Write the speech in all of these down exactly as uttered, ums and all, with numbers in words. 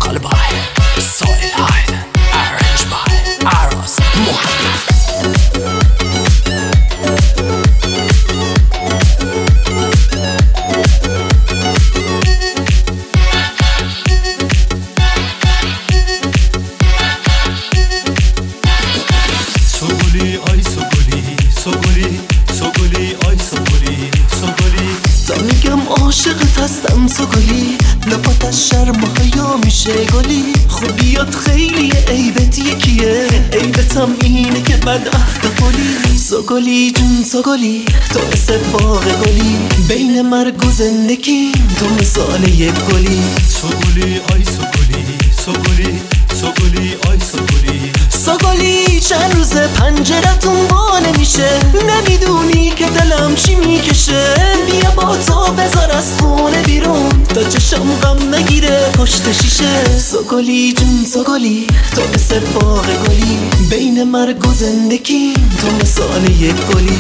vocal by Solid Hide, arranged by Aros Muhammad. سوگلی آی سوگلی سوگلی سوگلی آی سوگلی سوگلی تا میگم عاشقت هستم سوگلی لپات از شرم و حیا میشه گلی خوبیات خیلی عیبت یکیه عیبتم اینه که بد عهد قولی سوگلی جون سوگلی تو مثل باغ گلی بین مرگ و زندگی تو مثال یک گلی سوگلی آی سوگلی سوگلی سوگلی آی سوگلی سوگلی چند روز پنجرتون با نمیشه نمیدونی که دلم چی میکشه بیا با تو بذار از خونه بیرون تا چشم غم نگیره پشت شیشه سوگلی جون سوگلی تو مثل باغ گلی بین مرگ و زندگی تو مثال یک گلی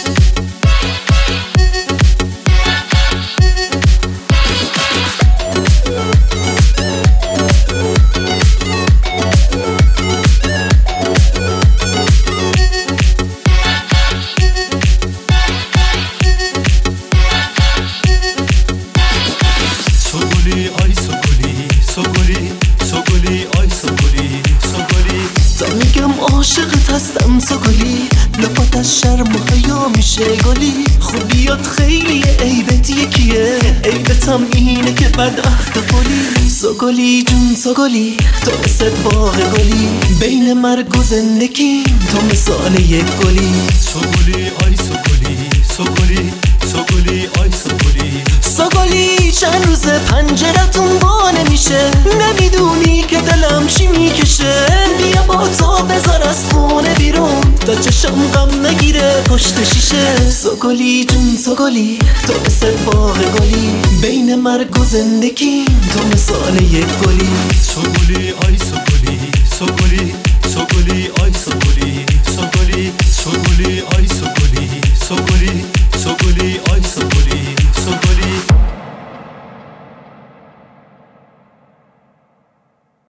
سوگلی آی سوگلی سوگلی سوگلی آی سوگلی سوگلی تا میگم عاشقت هستم سوگلی لپات از شرم و حیا میشه گلی خوبیات خیلی عیبت یکیه عیبتم اینه که بد عهد قولی سوگلی جون سوگلی تو مثل باغ گلی بین مرگ و زندگی تو مثال یک گلی سوگلی آی سوگلی سوگلی سوگلی آی سوگلی سوگلی چند روز پنجرتون با نمیشه نمیدونی که دلم چی میکشه بیا با تو بذار از خونه بیرون تا چشم غم نگیره پشت شیشه سوگلی جون سوگلی تو مثل باغ گلی بین مرگ و زندگی تو مثال یک گلی سوگلی آی سوگلی سوگلی